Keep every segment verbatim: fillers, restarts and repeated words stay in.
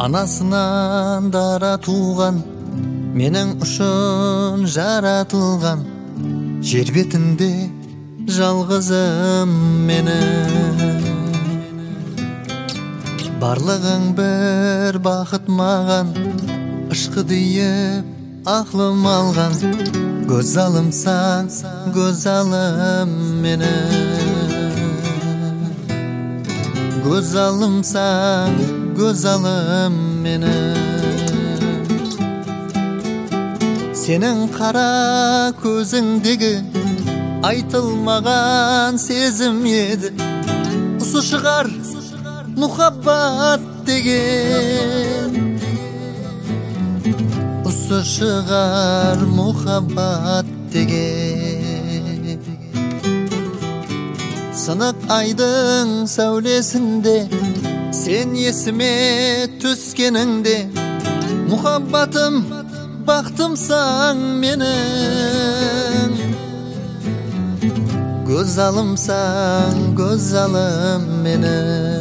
Анасынан дара туған, менің үшін жаратылған, жер бетінде жалғызым менің. Барлығың бір бақыт маған, ышқы дейіп ақлым алған, көз алымсаң, көз алым менің. Көз алымсаң, көз алым менің. Сенің қара көзіңдегі айтылмаған сезім еді, осы шығар мұхаббат деген. Осы шығар мұхаббат деген. Сынық айдың сәулесінде сен есіме түскеніңде, мұхаббатым бақтымсаң менің. Көз алымсаң, көз алым менің.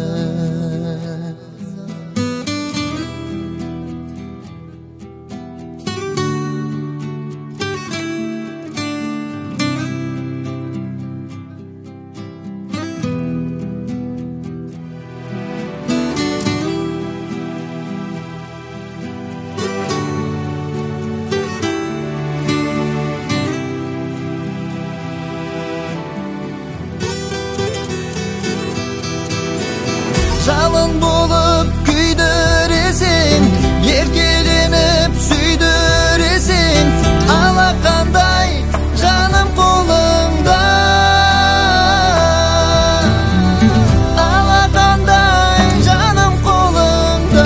Жалын болып күйдіресің, еркеленіп сүйдіресің, алақандай жаным қолыңда. Алақандай жаным қолыңда.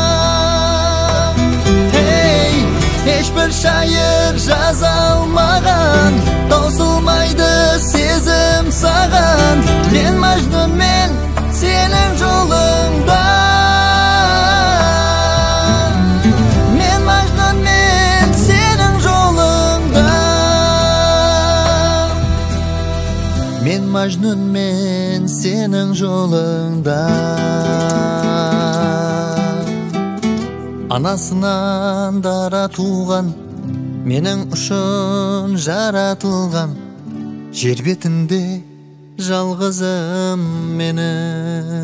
Ей, ешбір шайыр жаза алмаған, таусылмайды сезім саған. Мен Мәжнүнмен сенің жолыңда. Мен Мәжнүнмен сенің жолыңда. Мен Мәжнүнмен сенің жолыңда. Анасынан дара туған, менің үшін жаратылған, жер бетінде жалғызым менің.